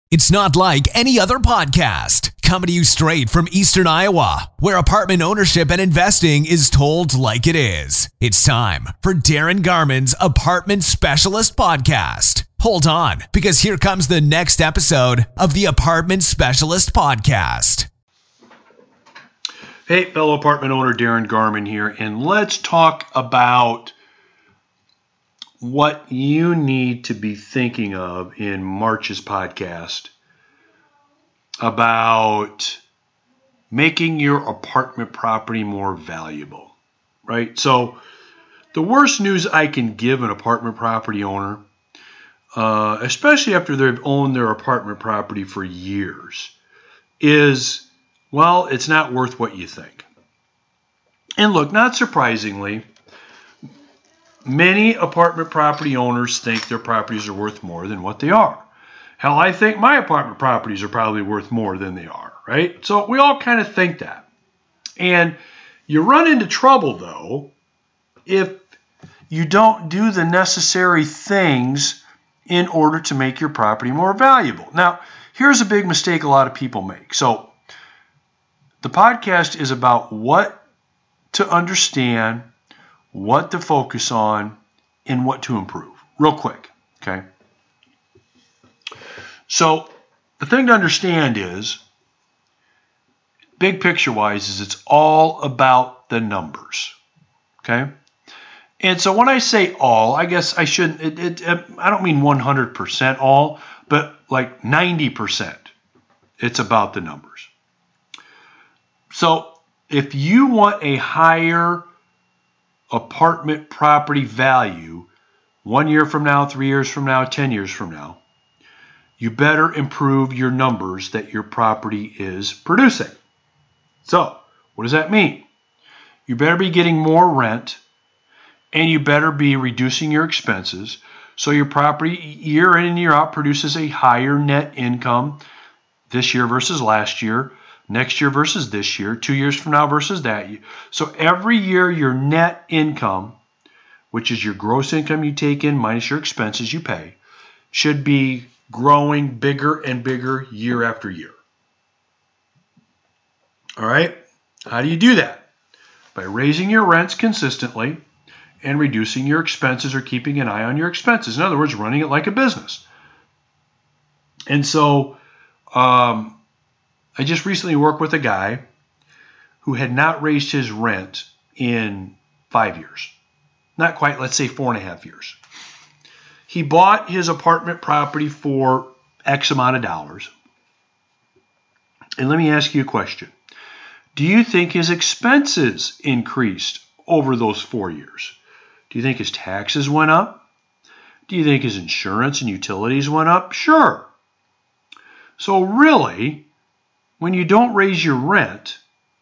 It's not like any other podcast. Coming to you straight from Eastern Iowa, where apartment ownership and investing is told like it is. It's time for Darren Garman's Apartment Specialist Podcast. Hold on, because here comes the next episode of the Apartment Specialist Podcast. Hey, fellow apartment owner, Darren Garman here, and let's talk about what you need to be thinking of in March's podcast about making your apartment property more valuable, right? So the worst news I can give an apartment property owner, especially after they've owned their apartment property for years, is, well, it's not worth what you think. And look, not surprisingly, many apartment property owners think their properties are worth more than what they are. Hell, I think my apartment properties are probably worth more than they are, right? So we all kind of think that. And you run into trouble, though, if you don't do the necessary things in order to make your property more valuable. Now, here's a big mistake a lot of people make. So the podcast is about what to understand, what to focus on, and what to improve. Real quick, okay? So the thing to understand is, big picture-wise, is it's all about the numbers, okay? And so when I say all, I guess I shouldn't, I don't mean 100% all, but like 90%. It's about the numbers. So if you want a higher apartment property value 1 year from now, 3 years from now, 10 years from now, you better improve your numbers that your property is producing. So, what does that mean? You better be getting more rent, and you better be reducing your expenses so your property year in and year out produces a higher net income this year versus last year, next year versus this year, 2 years from now versus that year. So every year your net income, which is your gross income you take in minus your expenses you pay, should be growing bigger and bigger year after year. All right? How do you do that? By raising your rents consistently and reducing your expenses or keeping an eye on your expenses. In other words, running it like a business. And so I just recently worked with a guy who had not raised his rent in 5 years. Not quite, let's say 4.5 years. He bought his apartment property for X amount of dollars. And let me ask you a question. Do you think his expenses increased over those 4 years? Do you think his taxes went up? Do you think his insurance and utilities went up? Sure. So really, when you don't raise your rent,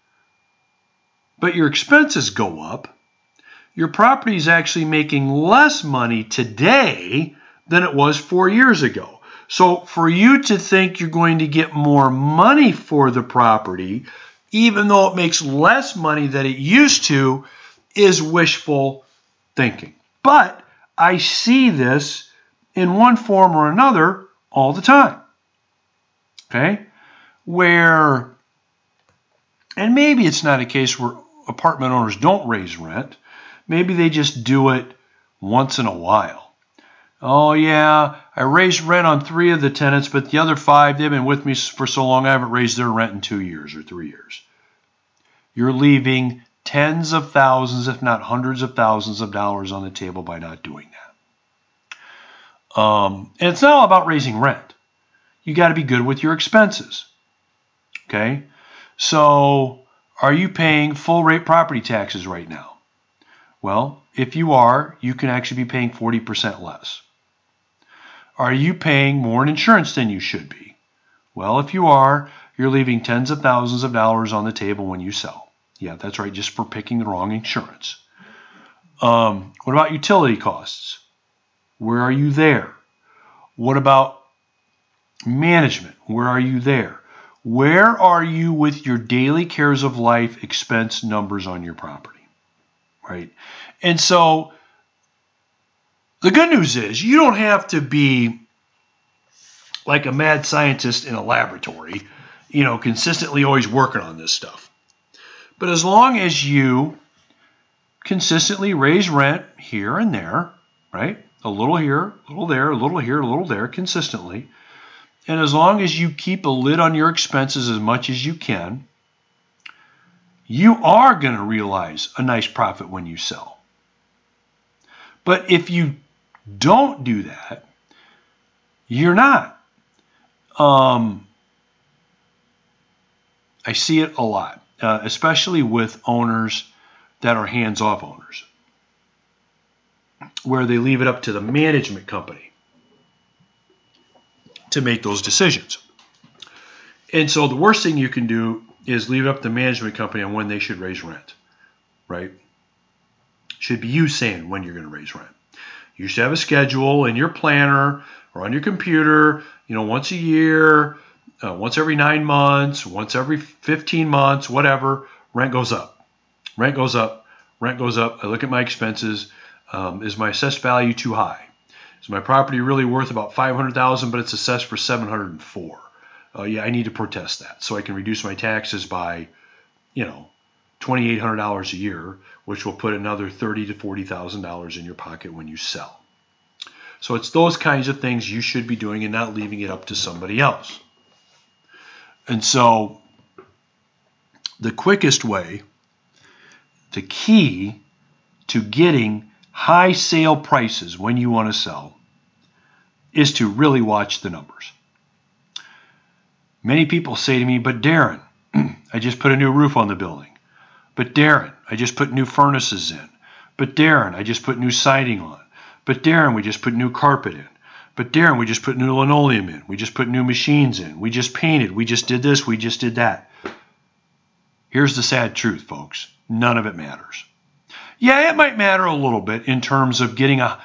but your expenses go up, your property is actually making less money today than it was 4 years ago. So for you to think you're going to get more money for the property, even though it makes less money than it used to, is wishful thinking. But I see this in one form or another all the time. Okay? Where, and maybe it's not a case where apartment owners don't raise rent. Maybe they just do it once in a while. Oh yeah, I raised rent on 3 of the tenants, but the other 5, they've been with me for so long, I haven't raised their rent in 2 years or 3 years. You're leaving tens of thousands, if not hundreds of thousands of dollars on the table by not doing that. And it's not all about raising rent. You got to be good with your expenses. Okay? So, are you paying full rate property taxes right now? Well, if you are, you can actually be paying 40% less. Are you paying more in insurance than you should be? Well, if you are, you're leaving tens of thousands of dollars on the table when you sell. Yeah, that's right, just for picking the wrong insurance. What about utility costs? Where are you there? What about management? Where are you there? Where are you with your daily cares of life expense numbers on your property? Right? And so the good news is you don't have to be like a mad scientist in a laboratory, consistently always working on this stuff. But as long as you consistently raise rent here and there, right? A little here, a little there, a little here, a little there, consistently. And as long as you keep a lid on your expenses as much as you can, you are going to realize a nice profit when you sell. But if you don't do that, you're not. I see it a lot, especially with owners that are hands-off owners, where they leave it up to the management company to make those decisions. And so the worst thing you can do is leave it up to the management company on when they should raise rent, right? Should be you saying when you're going to raise rent. You should have a schedule in your planner or on your computer, once a year, once every 9 months, once every 15 months, whatever, rent goes up. Rent goes up. Rent goes up. I look at my expenses. Is my assessed value too high? Is my property really worth about $500,000, but it's assessed for $704,000? Yeah, I need to protest that so I can reduce my taxes by, $2,800 a year, which will put another $30,000 to $40,000 in your pocket when you sell. So it's those kinds of things you should be doing and not leaving it up to somebody else. And so the quickest way, the key to getting high sale prices when you want to sell is to really watch the numbers. Many people say to me, but Darren, I just put a new roof on the building. But Darren, I just put new furnaces in. But Darren, I just put new siding on. But Darren, we just put new carpet in. But Darren, we just put new linoleum in. We just put new machines in. We just painted. We just did this. We just did that. Here's the sad truth, folks. None of it matters. Yeah, it might matter a little bit in terms of getting a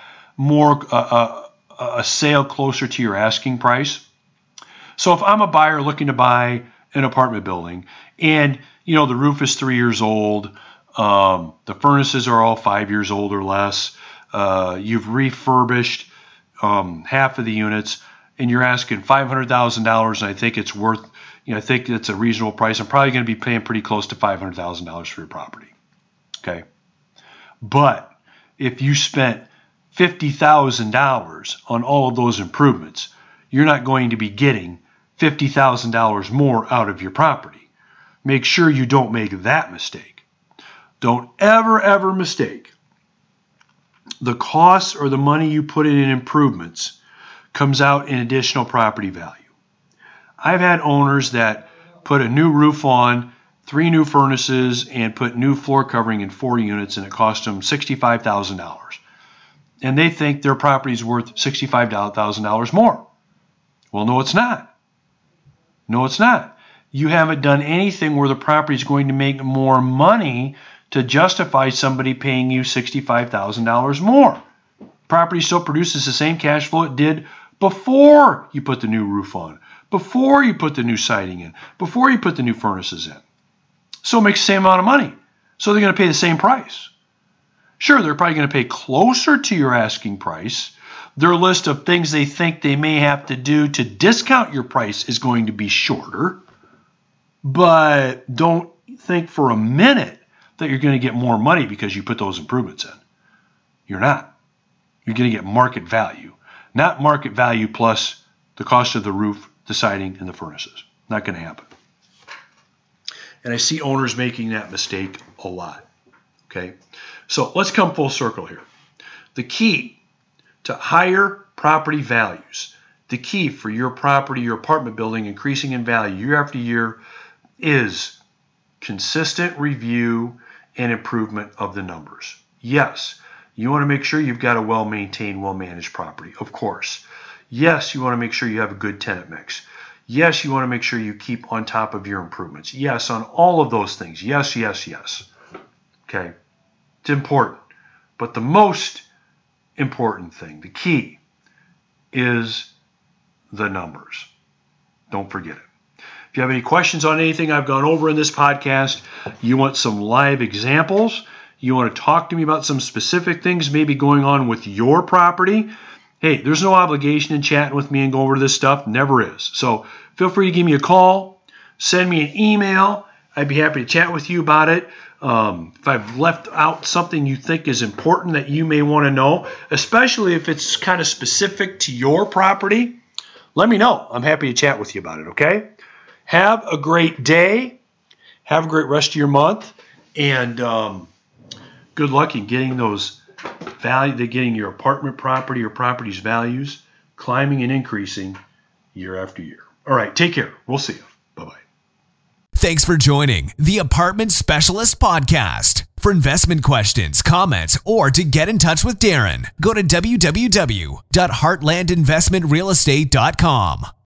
sale closer to your asking price. So if I'm a buyer looking to buy an apartment building and, the roof is 3 years old, the furnaces are all 5 years old or less, you've refurbished half of the units, and you're asking $500,000, and I think it's worth, I think it's a reasonable price. I'm probably going to be paying pretty close to $500,000 for your property. Okay. But if you spent $50,000 on all of those improvements, you're not going to be getting $50,000 more out of your property. Make sure you don't make that mistake. Don't ever mistake the costs or the money you put in improvements comes out in additional property value. I've had owners that put a new roof on, 3 new furnaces, and put new floor covering in 4 units, and it cost them $65,000. And they think their property is worth $65,000 more. Well, no, it's not. No, it's not. You haven't done anything where the property is going to make more money to justify somebody paying you $65,000 more. Property still produces the same cash flow it did before you put the new roof on, before you put the new siding in, before you put the new furnaces in. So it makes the same amount of money. So they're going to pay the same price. Sure, they're probably going to pay closer to your asking price. Their list of things they think they may have to do to discount your price is going to be shorter. But don't think for a minute that you're going to get more money because you put those improvements in. You're not. You're going to get market value. Not market value plus the cost of the roof, the siding, and the furnaces. Not going to happen. And I see owners making that mistake a lot. Okay? So let's come full circle here. The key to higher property values, the key for your property, your apartment building increasing in value year after year is consistent review and improvement of the numbers. Yes, you want to make sure you've got a well-maintained, well-managed property, of course. Yes, you want to make sure you have a good tenant mix. Yes, you want to make sure you keep on top of your improvements. Yes, on all of those things. Yes. Okay? It's important. But the most important thing, the key, is the numbers. Don't forget it. If you have any questions on anything I've gone over in this podcast, you want some live examples, you want to talk to me about some specific things maybe going on with your property, Hey, there's no obligation in chatting with me and go over this stuff. Never is. So feel free to give me a call, send me an email. I'd be happy to chat with you about it. If I've left out something you think is important that you may want to know, especially if it's kind of specific to your property, let me know. I'm happy to chat with you about it, okay? Have a great day. Have a great rest of your month. And good luck in getting getting your apartment property or property's values climbing and increasing year after year. All right, take care. We'll see you. Bye-bye. Thanks for joining the Apartment Specialist Podcast. For investment questions, comments, or to get in touch with Darren, go to www.heartlandinvestmentrealestate.com.